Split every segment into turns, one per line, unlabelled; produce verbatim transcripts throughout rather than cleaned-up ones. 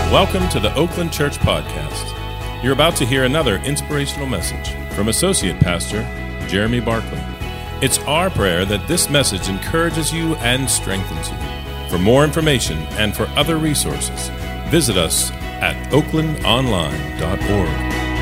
Welcome to the Oakland Church Podcast. You're about to hear another inspirational message from Associate Pastor Jeremy Barkley. It's our prayer that this message encourages you and strengthens you. For more information and for other resources, visit us at oakland online dot org.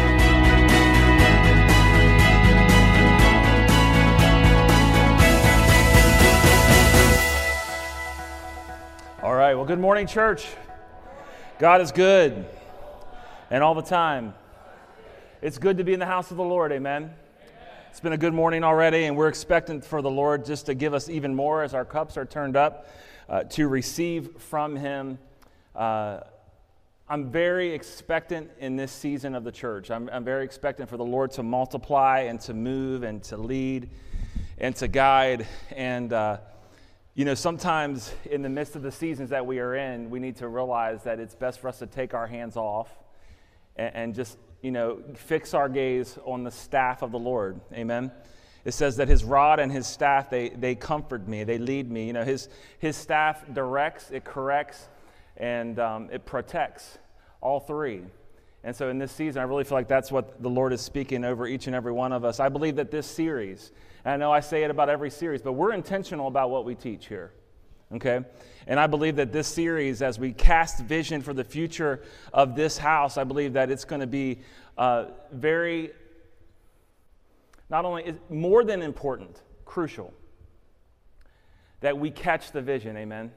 All right, well, good morning, church. God is good, and all the time. It's good to be in the house of the Lord, amen? It's been a good morning already, and we're expectant for the Lord just to give us even more as our cups are turned up uh, to receive from Him. Uh, I'm very expectant in this season of the church. I'm, I'm very expectant for the Lord to multiply and to move and to lead and to guide. And, uh, you know, sometimes in the midst of the seasons that we are in, we need to realize that it's best for us to take our hands off and, and just, you know, fix our gaze on the staff of the Lord. Amen. It says that His rod and His staff, they they comfort me, they lead me. You know, His His staff directs, it corrects, and um, it protects, all three. And so in this season, I really feel like that's what the Lord is speaking over each and every one of us. I believe that this series, and I know I say it about every series, but we're intentional about what we teach here, okay? And I believe that this series, as we cast vision for the future of this house, I believe that it's going to be uh, very, not only, more than important, crucial, that we catch the vision, amen?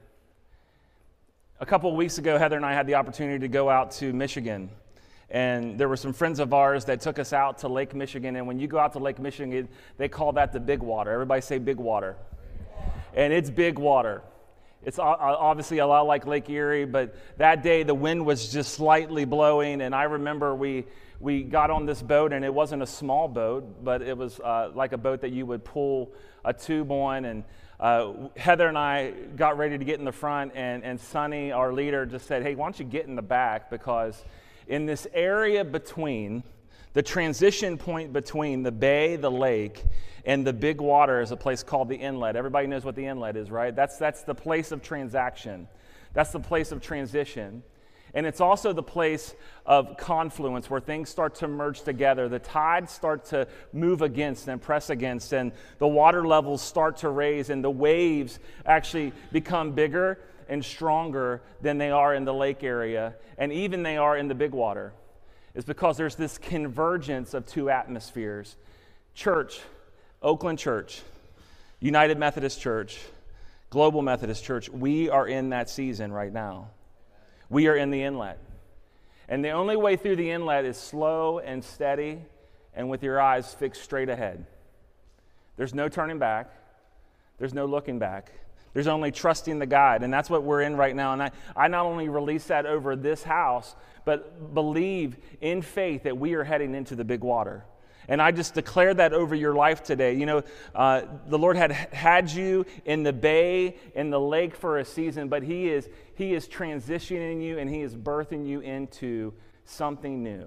A couple of weeks ago, Heather and I had the opportunity to go out to Michigan. And there were some friends of ours that took us out to Lake Michigan. And when you go out to Lake Michigan, they call that the big water. Everybody say big water. And it's big water. It's obviously a lot like Lake Erie, but that day the wind was just slightly blowing. And I remember we we got on this boat, and it wasn't a small boat, but it was uh, like a boat that you would pull a tube on. And uh, Heather and I got ready to get in the front, and, and Sonny, our leader, just said, hey, why don't you get in the back, because in this area between, the transition point between the bay, the lake, and the big water is a place called the inlet. Everybody knows what the inlet is, right? That's, that's the place of transaction. That's the place of transition. And it's also the place of confluence where things start to merge together. The tides start to move against and press against, and the water levels start to raise, and the waves actually become bigger and stronger than they are in the lake area, and even they are in the big water. It's because there's this convergence of two atmospheres. Church, Oakland Church, United Methodist Church, Global Methodist Church, we are in that season right now. We are in the inlet. And the only way through the inlet is slow and steady and with your eyes fixed straight ahead. There's no turning back. There's no looking back. There's only trusting the guide, and that's what we're in right now. And I, I not only release that over this house, but believe in faith that we are heading into the big water. And I just declare that over your life today. You know, uh, the Lord had had you in the bay, in the lake for a season, but He is He is transitioning you, and He is birthing you into something new.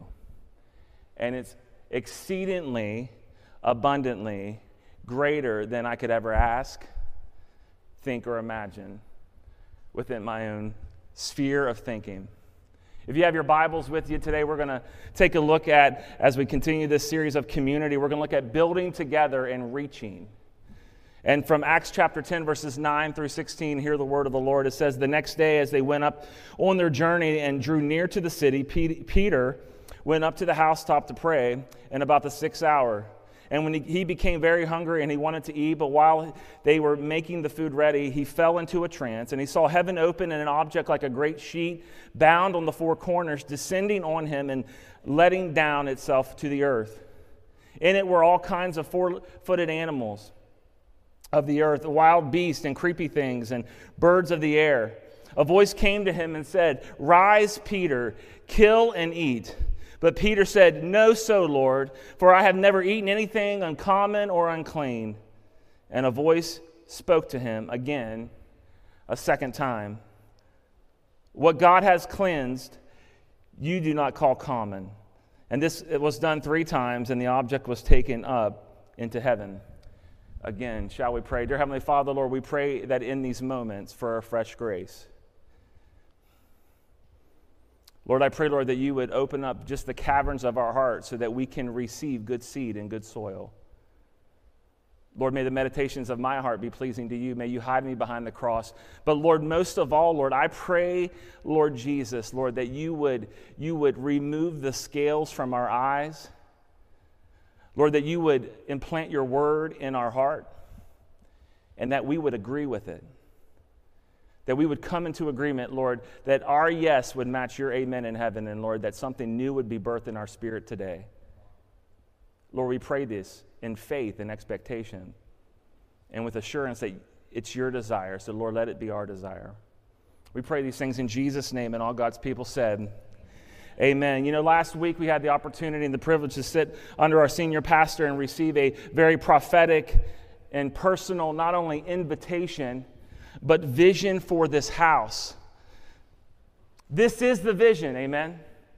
And it's exceedingly, abundantly greater than I could ever ask, think, or imagine within my own sphere of thinking. If you have your Bibles with you today, we're going to take a look at, as we continue this series of community, we're going to look at building together and reaching. And from Acts chapter ten, verses nine through sixteen, hear the word of the Lord. It says, the next day as they went up on their journey and drew near to the city, Peter went up to the housetop to pray, and about the sixth hour. And when he, he became very hungry and he wanted to eat, but while they were making the food ready, he fell into a trance, and he saw heaven open and an object like a great sheet bound on the four corners descending on him and letting down itself to the earth. In it were all kinds of four-footed animals of the earth, wild beasts and creepy things and birds of the air. A voice came to him and said, "Rise, Peter, kill and eat." But Peter said, "No, so, Lord, for I have never eaten anything uncommon or unclean." And a voice spoke to him again, a second time. "What God has cleansed, you do not call common." And this it was done three times, and the object was taken up into heaven. Again, shall we pray? Dear Heavenly Father, Lord, we pray that in these moments for a fresh grace. Lord, I pray, Lord, that you would open up just the caverns of our hearts so that we can receive good seed and good soil. Lord, may the meditations of my heart be pleasing to you. May you hide me behind the cross. But Lord, most of all, Lord, I pray, Lord Jesus, Lord, that you would, you would remove the scales from our eyes. Lord, that you would implant your word in our heart and that we would agree with it. That we would come into agreement, Lord, that our yes would match your amen in heaven, and Lord, that something new would be birthed in our spirit today. Lord, we pray this in faith and expectation and with assurance that it's your desire. So, Lord, let it be our desire. We pray these things in Jesus' name, and all God's people said, amen. You know, last week we had the opportunity and the privilege to sit under our senior pastor and receive a very prophetic and personal, not only invitation, but vision for this house. This is the vision, amen?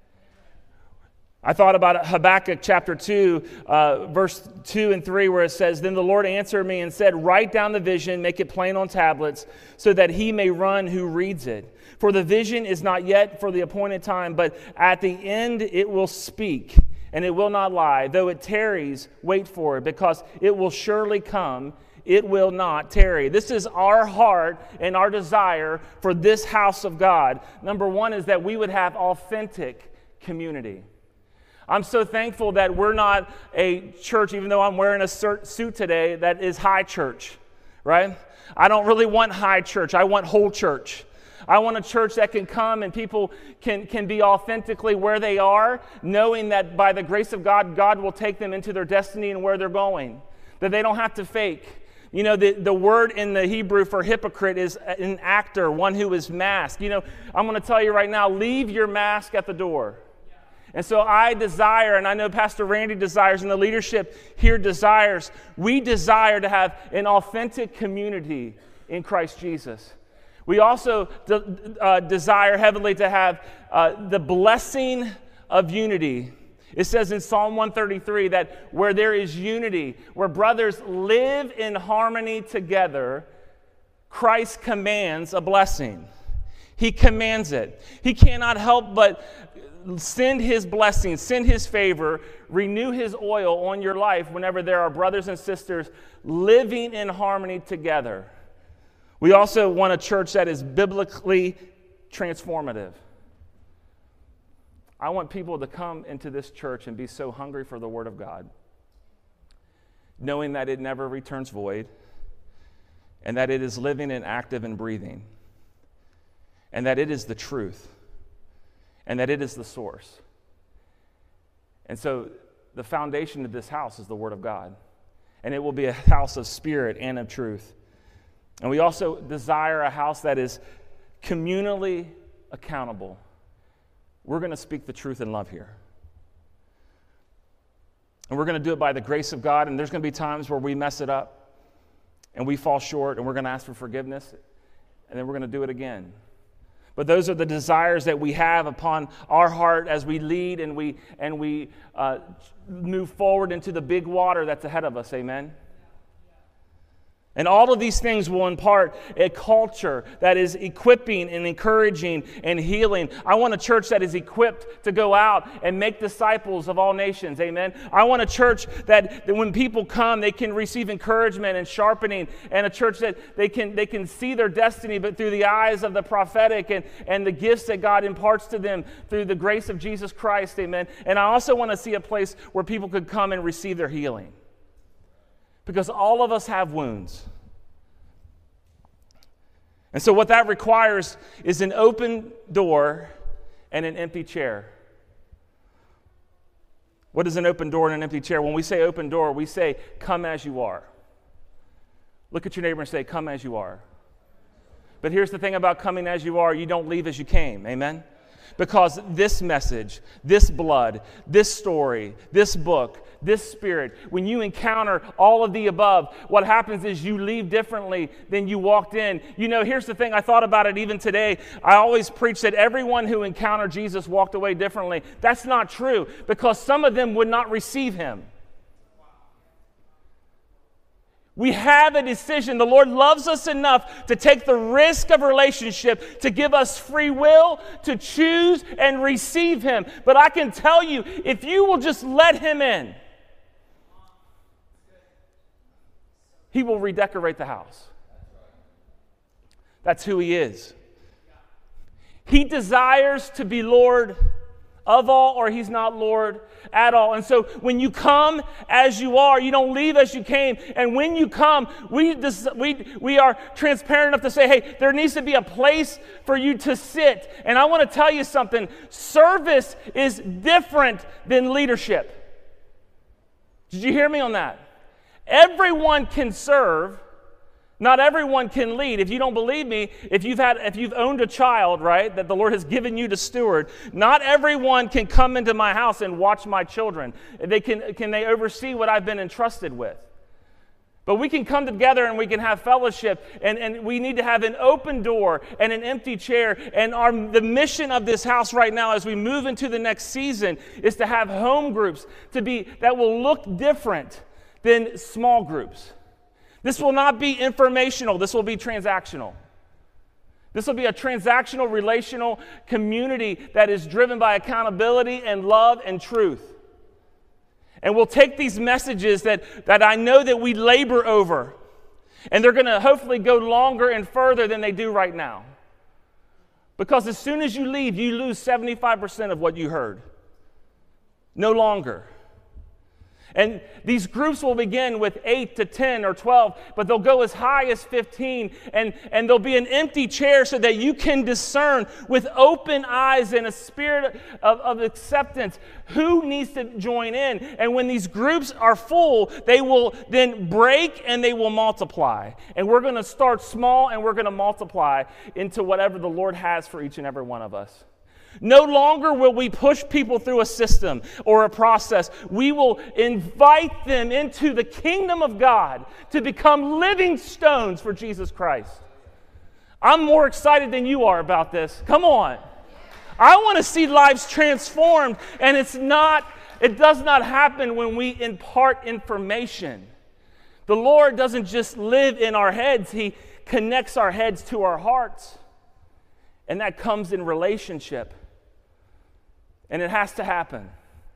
I thought about Habakkuk chapter two, uh, verse two and three, where it says, "Then the Lord answered me and said, write down the vision, make it plain on tablets, so that he may run who reads it. For the vision is not yet for the appointed time, but at the end it will speak, and it will not lie. Though it tarries, wait for it, because it will surely come. It will not tarry." This is our heart and our desire for this house of God. Number one is that we would have authentic community. I'm so thankful that we're not a church, even though I'm wearing a suit today, that is high church, right? I don't really want high church. I want whole church. I want a church that can come and people can, can be authentically where they are, knowing that by the grace of God, God will take them into their destiny and where they're going, that they don't have to fake. You know, the, the word in the Hebrew for hypocrite is an actor, one who is masked. You know, I'm going to tell you right now, leave your mask at the door. And so I desire, and I know Pastor Randy desires, and the leadership here desires, we desire to have an authentic community in Christ Jesus. We also de- uh, desire heavily to have uh, the blessing of unity. It says in Psalm one thirty-three that where there is unity, where brothers live in harmony together, Christ commands a blessing. He commands it. He cannot help but send his blessings, send his favor, renew his oil on your life whenever there are brothers and sisters living in harmony together. We also want a church that is biblically transformative. I want people to come into this church and be so hungry for the Word of God, knowing that it never returns void, and that it is living and active and breathing, and that it is the truth, and that it is the source. And so the foundation of this house is the Word of God, and it will be a house of spirit and of truth. And we also desire a house that is communally accountable. We're going to speak the truth in love here. And we're going to do it by the grace of God, and there's going to be times where we mess it up, and we fall short, and we're going to ask for forgiveness, and then we're going to do it again. But those are the desires that we have upon our heart as we lead and we and we uh, move forward into the big water that's ahead of us. Amen. And all of these things will impart a culture that is equipping and encouraging and healing. I want a church that is equipped to go out and make disciples of all nations. Amen. I want a church that, that when people come, they can receive encouragement and sharpening, and a church that they can they can see their destiny, but through the eyes of the prophetic and, and the gifts that God imparts to them through the grace of Jesus Christ. Amen. And I also want to see a place where people could come and receive their healing. Because all of us have wounds. And so what that requires is an open door and an empty chair. What is an open door and an empty chair? When we say open door, we say, come as you are. Look at your neighbor and say, come as you are. But here's the thing about coming as you are, you don't leave as you came. Amen? Because this message, this blood, this story, this book, this spirit, when you encounter all of the above, what happens is you leave differently than you walked in. You know, here's the thing, I thought about it even today. I always preach that everyone who encountered Jesus walked away differently. That's not true, because some of them would not receive him. We have a decision. The Lord loves us enough to take the risk of relationship, to give us free will, to choose and receive Him. But I can tell you, if you will just let Him in, He will redecorate the house. That's who He is. He desires to be Lord of all, or He's not Lord at all. And so when you come as you are, you don't leave as you came. And when you come, we we we are transparent enough to say, hey, there needs to be a place for you to sit. And I want to tell you something. Service is different than leadership. Did you hear me on that? Everyone can serve. Not everyone can lead. If you don't believe me, if you've had, if you've owned a child, right, that the Lord has given you to steward, not everyone can come into my house and watch my children. They can, can they oversee what I've been entrusted with? But we can come together and we can have fellowship, and, and we need to have an open door and an empty chair. And our the mission of this house right now as we move into the next season is to have home groups to be that will look different than small groups. This will not be informational. This will be transactional. This will be a transactional, relational community that is driven by accountability and love and truth. And we'll take these messages that, that I know that we labor over, and they're going to hopefully go longer and further than they do right now. Because as soon as you leave, you lose seventy-five percent of what you heard. No longer. And these groups will begin with eight to ten or twelve, but they'll go as high as fifteen, and, and there'll be an empty chair so that you can discern with open eyes and a spirit of, of acceptance who needs to join in. And when these groups are full, they will then break and they will multiply. And we're going to start small and we're going to multiply into whatever the Lord has for each and every one of us. No longer will we push people through a system or a process. We will invite them into the kingdom of God to become living stones for Jesus Christ. I'm more excited than you are about this. Come on. I want to see lives transformed, and it's not, it does not happen when we impart information. The Lord doesn't just live in our heads. He connects our heads to our hearts. And that comes in relationship. And it has to happen.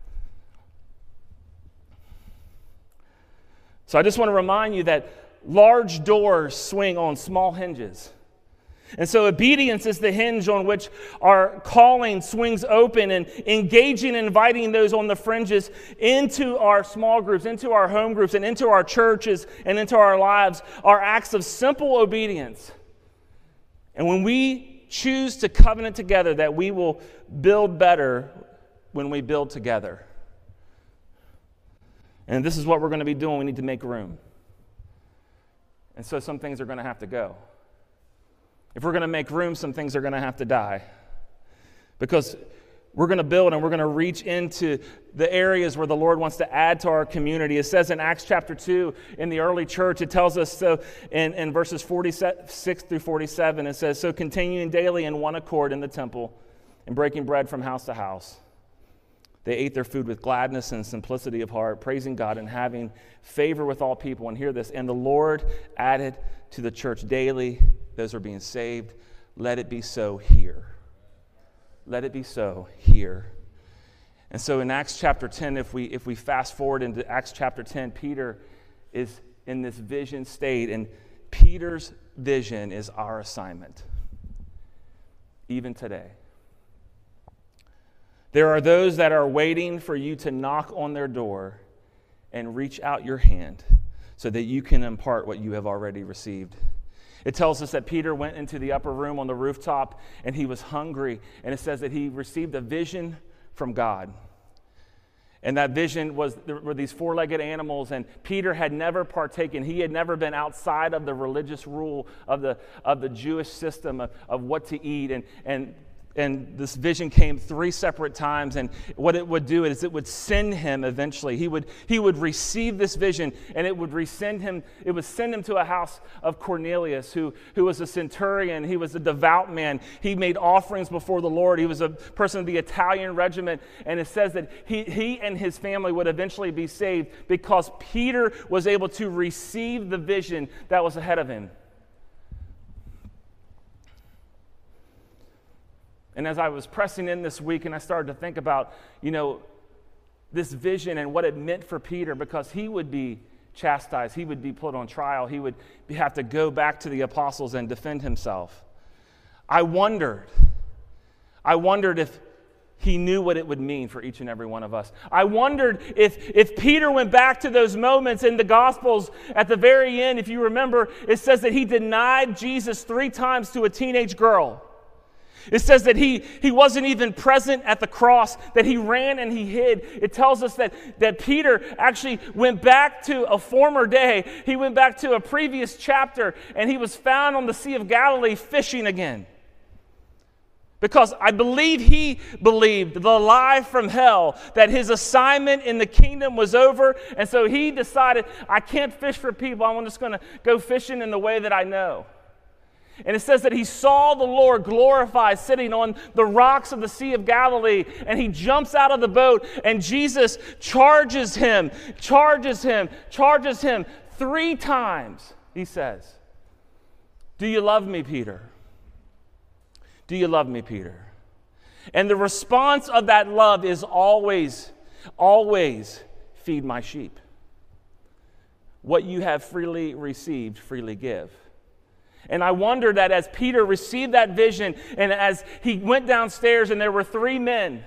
So I just want to remind you that large doors swing on small hinges. And so obedience is the hinge on which our calling swings open, and engaging and inviting those on the fringes into our small groups, into our home groups, and into our churches and into our lives are acts of simple obedience. And when we choose to covenant together, that we will build better when we build together. And this is what we're going to be doing. We need to make room. And so some things are going to have to go. If we're going to make room, some things are going to have to die. Because we're going to build and we're going to reach into the areas where the Lord wants to add to our community. It says in Acts chapter two, in the early church, it tells us so in, in verses forty-six through forty-seven, it says, so continuing daily in one accord in the temple and breaking bread from house to house, they ate their food with gladness and simplicity of heart, praising God and having favor with all people. And hear this, and the Lord added to the church daily those who are being saved. Let it be so here. Let it be so here. And so in Acts chapter ten, if we if we fast forward into Acts chapter ten, Peter is in this vision state, and Peter's vision is our assignment, even today. There are those that are waiting for you to knock on their door and reach out your hand so that you can impart what you have already received. It tells us that Peter went into the upper room on the rooftop and he was hungry. And it says that he received a vision from God. And that vision was there were these four-legged animals, and Peter had never partaken. He had never been outside of the religious rule of the of the Jewish system of, of what to eat. And, and And this vision came three separate times, and what it would do is it would send him eventually. He would he would receive this vision, and it would resend him. It would send him to a house of Cornelius, who who was a centurion. He was a devout man. He made offerings before the Lord. He was a person of the Italian regiment, and it says that he he and his family would eventually be saved because Peter was able to receive the vision that was ahead of him. And as I was pressing in this week and I started to think about, you know, this vision and what it meant for Peter, because he would be chastised, he would be put on trial, he would have to go back to the apostles and defend himself. I wondered, I wondered if he knew what it would mean for each and every one of us. I wondered if, if Peter went back to those moments in the Gospels at the very end. If you remember, it says that he denied Jesus three times to a teenage girl. It says that he, he wasn't even present at the cross, that he ran and he hid. It tells us that, that Peter actually went back to a former day. He went back to a previous chapter, and he was found on the Sea of Galilee fishing again. Because I believe he believed the lie from hell that his assignment in the kingdom was over, and so he decided, I can't fish for people. I'm just going to go fishing in the way that I know. And it says that he saw the Lord glorified sitting on the rocks of the Sea of Galilee, and he jumps out of the boat, and Jesus charges him, charges him, charges him three times. He says, do you love me, Peter? Do you love me, Peter? And the response of that love is always, always feed my sheep. What you have freely received, freely give. And I wonder that as Peter received that vision, and as he went downstairs and there were three men,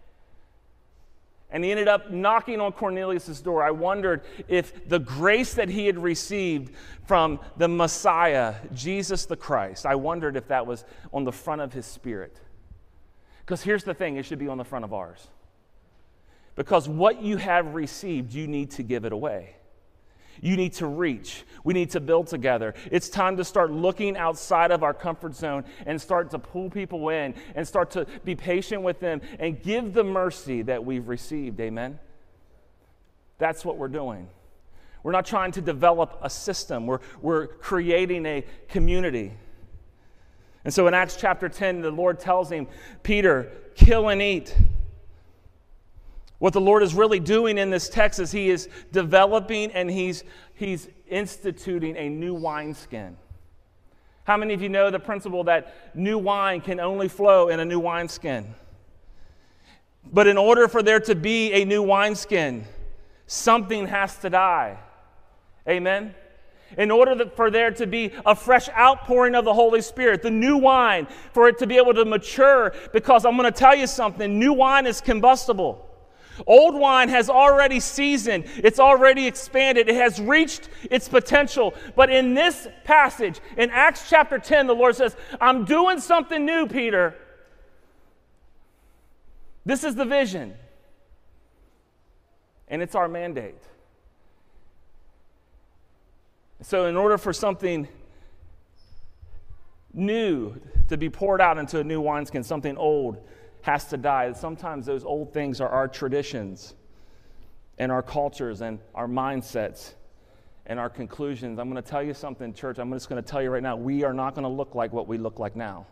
and he ended up knocking on Cornelius' door, I wondered if the grace that he had received from the Messiah, Jesus the Christ, I wondered if that was on the front of his spirit. Because here's the thing, it should be on the front of ours. Because what you have received, you need to give it away. You need to reach. We need to build together. It's time to start looking outside of our comfort zone and start to pull people in and start to be patient with them and give the mercy that we've received. Amen? That's what we're doing. We're not trying to develop a system. We're, we're creating a community. And so in Acts chapter ten, the Lord tells him, Peter, kill and eat. What the Lord is really doing in this text is he is developing and he's, he's instituting a new wineskin. How many of you know the principle that new wine can only flow in a new wineskin? But in order for there to be a new wineskin, something has to die. Amen? In order for there to be a fresh outpouring of the Holy Spirit, the new wine, for it to be able to mature, because I'm going to tell you something, new wine is combustible. Old wine has already seasoned. It's already expanded. It has reached its potential. But in this passage, in Acts chapter ten, the Lord says, I'm doing something new, Peter. This is the vision. And it's our mandate. So in order for something new to be poured out into a new wineskin, something old has to die. Sometimes those old things are our traditions and our cultures and our mindsets and our conclusions. I'm going to tell you something, church. I'm just going to tell you right now, we are not going to look like what we look like now.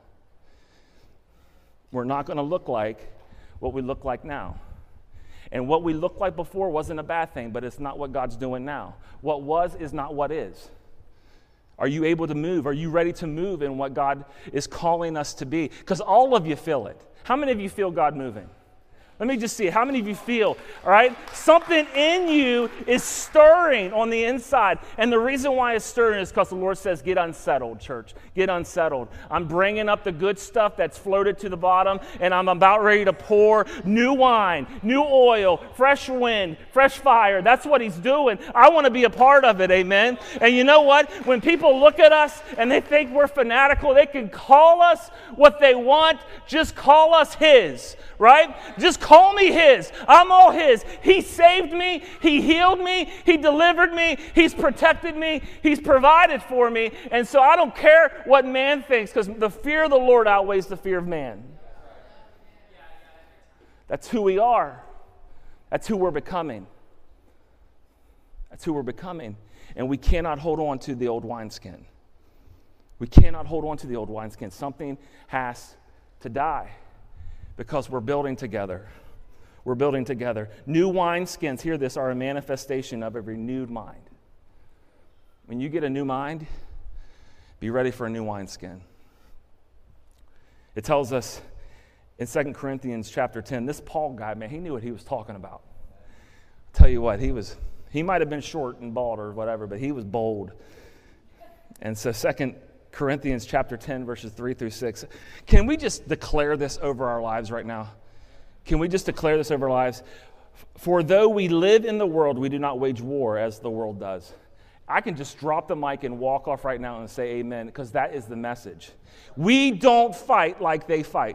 We're not going to look like what we look like now. And what we looked like before wasn't a bad thing, but it's not what God's doing now. What was is not what is. Are you able to move? Are you ready to move in what God is calling us to be? Because all of you feel it. How many of you feel God moving? Let me just see. How many of you feel, all right? Something in you is stirring on the inside. And the reason why it's stirring is because the Lord says, get unsettled, church. Get unsettled. I'm bringing up the good stuff that's floated to the bottom, and I'm about ready to pour new wine, new oil, fresh wind, fresh fire. That's what he's doing. I want to be a part of it, amen? And you know what? When people look at us and they think we're fanatical, they can call us what they want. Just call us his, right? Just call me his. I'm all his. He saved me. He healed me. He delivered me. He's protected me. He's provided for me. And so I don't care what man thinks, because the fear of the Lord outweighs the fear of man. That's who we are. That's who we're becoming. That's who we're becoming. And we cannot hold on to the old wineskin. We cannot hold on to the old wineskin. Something has to die because we're building together. We're building together. New wineskins, hear this, are a manifestation of a renewed mind. When you get a new mind, be ready for a new wineskin. It tells us in Second Corinthians chapter ten, this Paul guy, man, he knew what he was talking about. I'll tell you what, he was, he might have been short and bald or whatever, but he was bold. And so Second Corinthians chapter ten, verses three through six. Can we just declare this over our lives right now? Can we just declare this over our lives? For though we live in the world, we do not wage war as the world does. I can just drop the mic and walk off right now and say amen, because that is the message. We don't fight like they fight.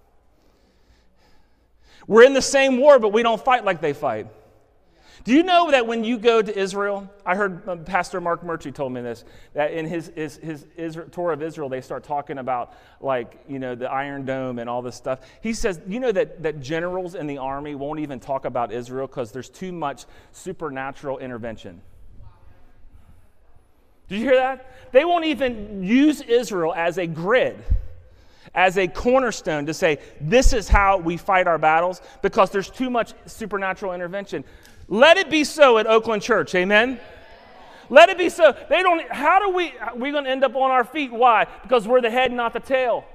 We're in the same war, but we don't fight like they fight. Do you know that when you go to Israel, I heard uh, Pastor Mark Murtry told me this, that in his, his, his Israel, tour of Israel, they start talking about, like, you know, the Iron Dome and all this stuff. He says, you know that, that generals in the army won't even talk about Israel because there's too much supernatural intervention. Did you hear that? They won't even use Israel as a grid, as a cornerstone to say, this is how we fight our battles, because there's too much supernatural intervention. Let it be so at Oakland Church, amen? Let it be so. They don't, how do we, we're going to end up on our feet. Why? Because we're the head, not the tail.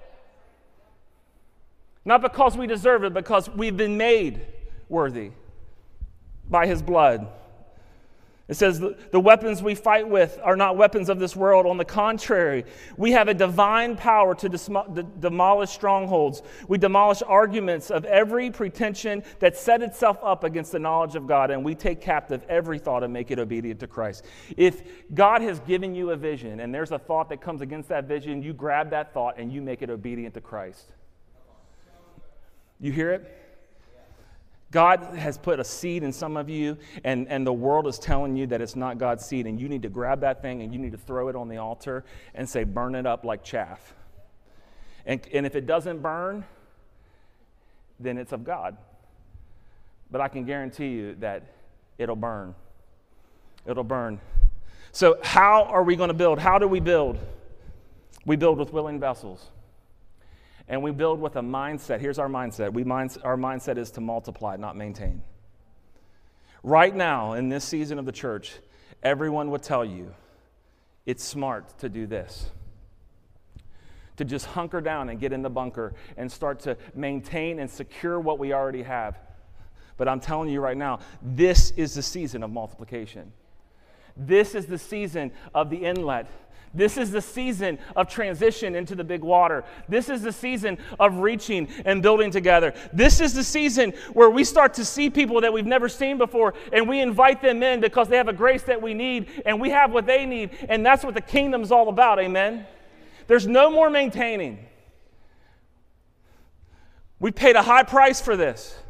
Not because we deserve it, because we've been made worthy by his blood. It says the weapons we fight with are not weapons of this world. On the contrary, we have a divine power to demolish strongholds. We demolish arguments of every pretension that set itself up against the knowledge of God, and we take captive every thought and make it obedient to Christ. If God has given you a vision and there's a thought that comes against that vision, you grab that thought and you make it obedient to Christ. You hear it? God has put a seed in some of you, and, and the world is telling you that it's not God's seed, and you need to grab that thing and you need to throw it on the altar and say, burn it up like chaff. And, and if it doesn't burn, then it's of God. But I can guarantee you that it'll burn. It'll burn. So how are we going to build? How do we build? We build with willing vessels. And we build with a mindset. Here's our mindset. We mind, our mindset is to multiply, not maintain. Right now, in this season of the church, everyone would tell you it's smart to do this. To just hunker down and get in the bunker and start to maintain and secure what we already have. But I'm telling you right now, this is the season of multiplication. This is the season of the inlet. This is the season of transition into the big water. This is the season of reaching and building together. This is the season where we start to see people that we've never seen before, and we invite them in because they have a grace that we need, and we have what they need, and that's what the kingdom's all about, amen? There's no more maintaining. We paid a high price for this.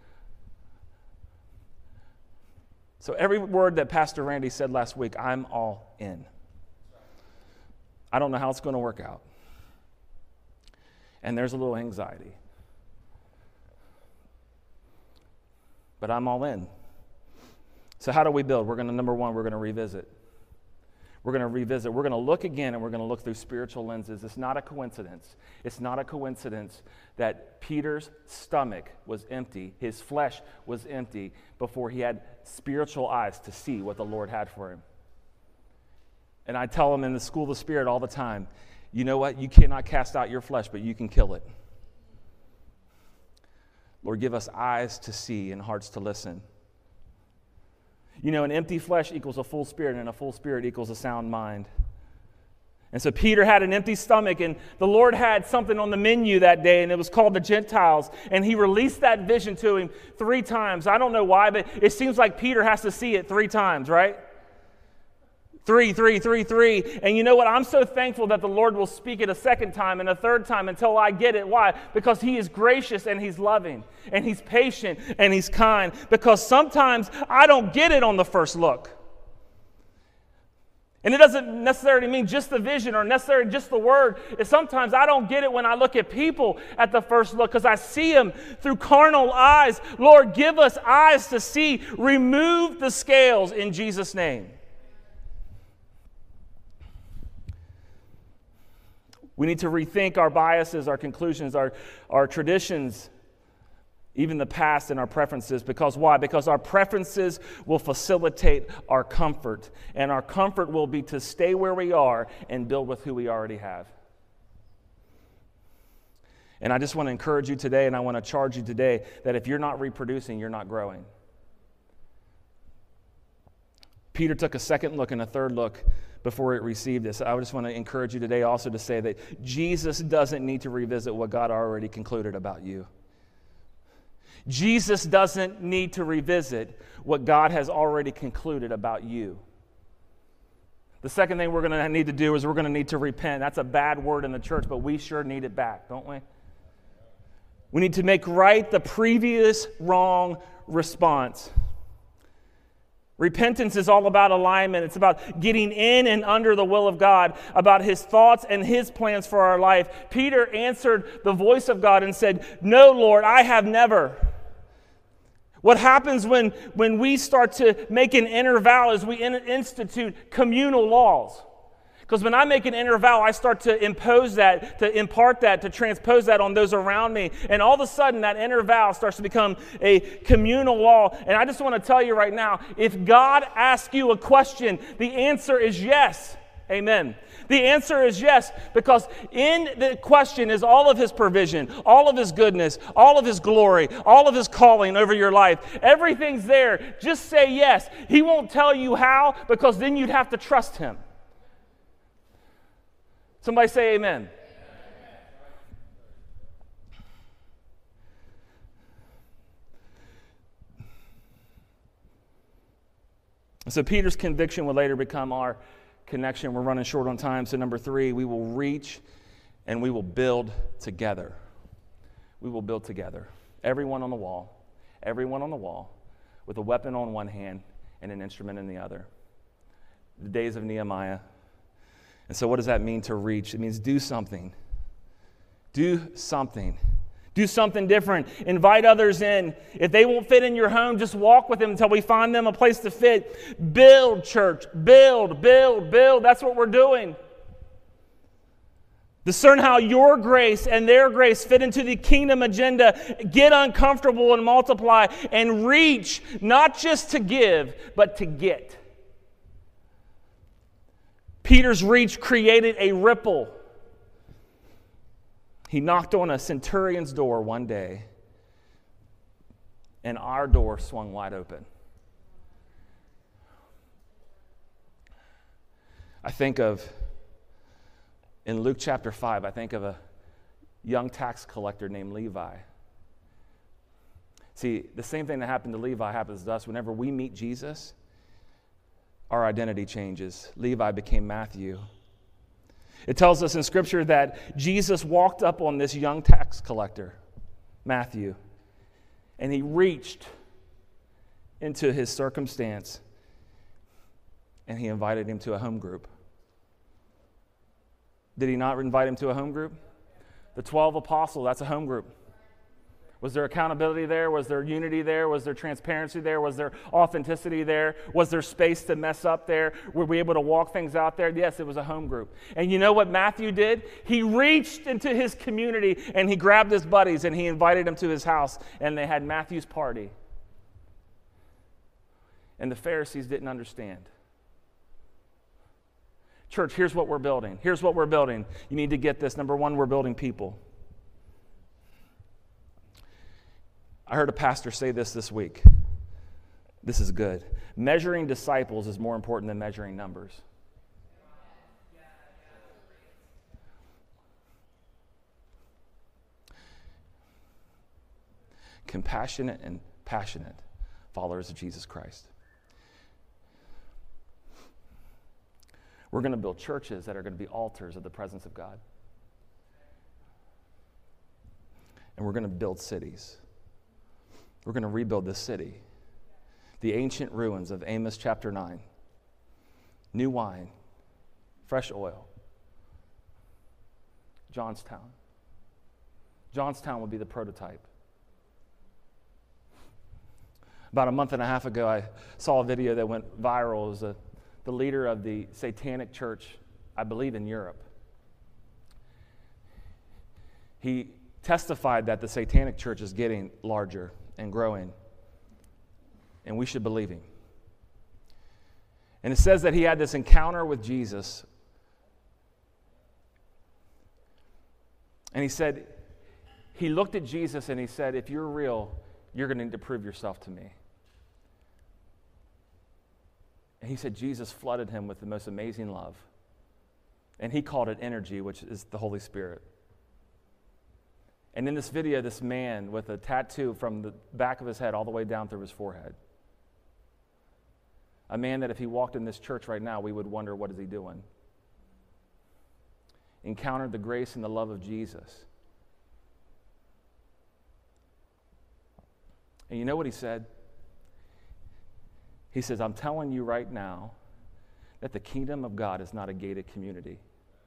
So every word that Pastor Randy said last week, I'm all in. I don't know how it's going to work out. And there's a little anxiety. But I'm all in. So how do we build? We're going to, number one, we're going to revisit. We're going to revisit. We're going to look again, and we're going to look through spiritual lenses. It's not a coincidence. It's not a coincidence that Peter's stomach was empty, his flesh was empty, before he had spiritual eyes to see what the Lord had for him. And I tell them in the school of the Spirit all the time, you know what? You cannot cast out your flesh, but you can kill it. Lord, give us eyes to see and hearts to listen. You know, an empty flesh equals a full spirit, and a full spirit equals a sound mind. And so Peter had an empty stomach, and the Lord had something on the menu that day, and it was called the Gentiles. And he released that vision to him three times. I don't know why, but it seems like Peter has to see it three times, right? Three, three, three, three. And you know what? I'm so thankful that the Lord will speak it a second time and a third time until I get it. Why? Because he is gracious and he's loving and he's patient and he's kind. Because sometimes I don't get it on the first look. And it doesn't necessarily mean just the vision or necessarily just the word. It's sometimes I don't get it when I look at people at the first look because I see them through carnal eyes. Lord, give us eyes to see. Remove the scales in Jesus' name. We need to rethink our biases, our conclusions, our, our traditions, even the past and our preferences. Because why? Because our preferences will facilitate our comfort. And our comfort will be to stay where we are and build with who we already have. And I just want to encourage you today, and I want to charge you today, that if you're not reproducing, you're not growing. Peter took a second look and a third look before it received this. I just want to encourage you today also to say that Jesus doesn't need to revisit what God already concluded about you. Jesus doesn't need to revisit what God has already concluded about you. The second thing we're going to need to do is we're going to need to repent. That's a bad word in the church, but we sure need it back, don't we? We need to make right the previous wrong response. Repentance is all about alignment. It's about getting in and under the will of God, about His thoughts and His plans for our life. Peter answered the voice of God and said, "No, Lord, I have never." What happens when, when we start to make an inner vow is we in, institute communal laws. Because when I make an inner vow, I start to impose that, to impart that, to transpose that on those around me. And all of a sudden, that inner vow starts to become a communal law. And I just want to tell you right now, if God asks you a question, the answer is yes. Amen. The answer is yes, because in the question is all of His provision, all of His goodness, all of His glory, all of His calling over your life. Everything's there. Just say yes. He won't tell you how, because then you'd have to trust Him. Somebody say amen. So Peter's conviction will later become our connection. We're running short on time. So number three, we will reach and we will build together. We will build together. Everyone on the wall, everyone on the wall with a weapon on one hand and an instrument in the other. The days of Nehemiah. And so what does that mean to reach? It means do something. Do something. Do something different. Invite others in. If they won't fit in your home, just walk with them until we find them a place to fit. Build, church. Build, build, build. That's what we're doing. Discern how your grace and their grace fit into the kingdom agenda. Get uncomfortable and multiply and reach, not just to give, but to get. Peter's reach created a ripple. He knocked on a centurion's door one day, and our door swung wide open. I think of, in Luke chapter five, I think of a young tax collector named Levi. See, the same thing that happened to Levi happens to us. Whenever we meet Jesus, our identity changes. Levi became Matthew. It tells us in Scripture that Jesus walked up on this young tax collector, Matthew, and He reached into his circumstance and He invited him to a home group. Did He not invite him to a home group? The twelve apostles, that's a home group. Was there accountability there? Was there unity there? Was there transparency there? Was there authenticity there? Was there space to mess up there? Were we able to walk things out there? Yes, it was a home group. And you know what Matthew did? He reached into his community and he grabbed his buddies and he invited them to his house and they had Matthew's party. And the Pharisees didn't understand. Church, here's what we're building. Here's what we're building. You need to get this. Number one, we're building people. I heard a pastor say this this week. This is good. Measuring disciples is more important than measuring numbers. Compassionate and passionate followers of Jesus Christ. We're going to build churches that are going to be altars of the presence of God. And we're going to build cities. We're going to rebuild this city. The ancient ruins of Amos chapter nine. New wine, Fresh oil. Johnstown. Johnstown would be the prototype. About a month and a half ago, I saw a video that went viral. It was a, the leader of the Satanic Church, I believe in Europe. He testified that the Satanic Church is getting larger and growing, and we should believe him. And it says that he had this encounter with Jesus, and he said, he looked at Jesus and he said, if you're real, you're going to need to prove yourself to me. And he said Jesus flooded him with the most amazing love. And he called it energy, which is the Holy Spirit. And in this video, this man with a tattoo from the back of his head all the way down through his forehead. A man that if he walked in this church right now, we would wonder, what is he doing? Encountered the grace and the love of Jesus. And you know what he said? He says, I'm telling you right now that the kingdom of God is not a gated community.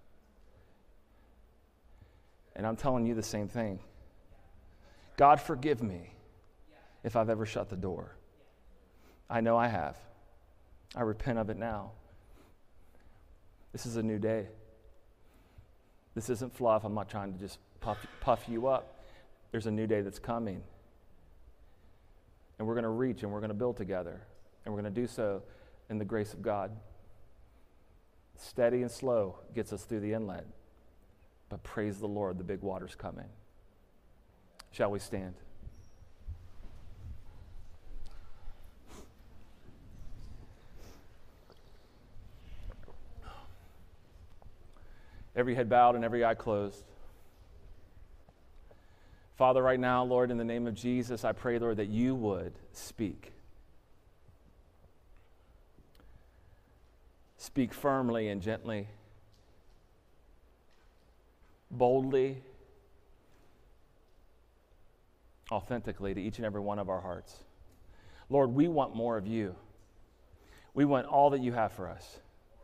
And I'm telling you the same thing. God, forgive me if I've ever shut the door. I know I have. I repent of it now. This is a new day. This isn't fluff. I'm not trying to just puff, puff you up. There's a new day that's coming. And we're going to reach and we're going to build together. And we're going to do so in the grace of God. Steady and slow gets us through the inlet. But praise the Lord, the big water's coming. Shall we stand? Every head bowed and every eye closed. Father, right now, Lord, in the name of Jesus, I pray, Lord, that you would speak. Speak firmly and gently, boldly, authentically to each and every one of our hearts. Lord, we want more of you. We want all that you have for us.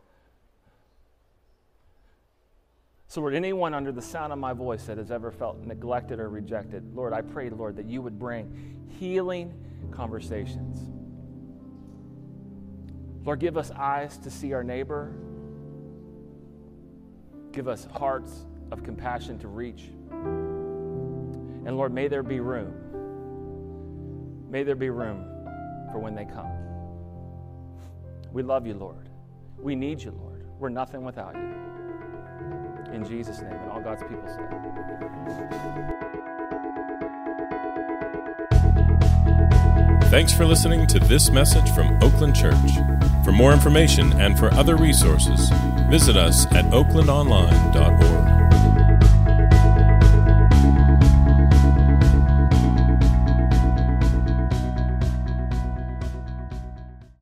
So, Lord, anyone under the sound of my voice that has ever felt neglected or rejected, Lord, I pray, Lord, that you would bring healing conversations. Lord, give us eyes to see our neighbor. Give us hearts of compassion to reach. And Lord, may there be room. May there be room for when they come. We love you, Lord. We need you, Lord. We're nothing without you. In Jesus' name, and all God's people say.
Thanks for listening to this message from Oakland Church. For more information and for other resources, visit us at oakland online dot org.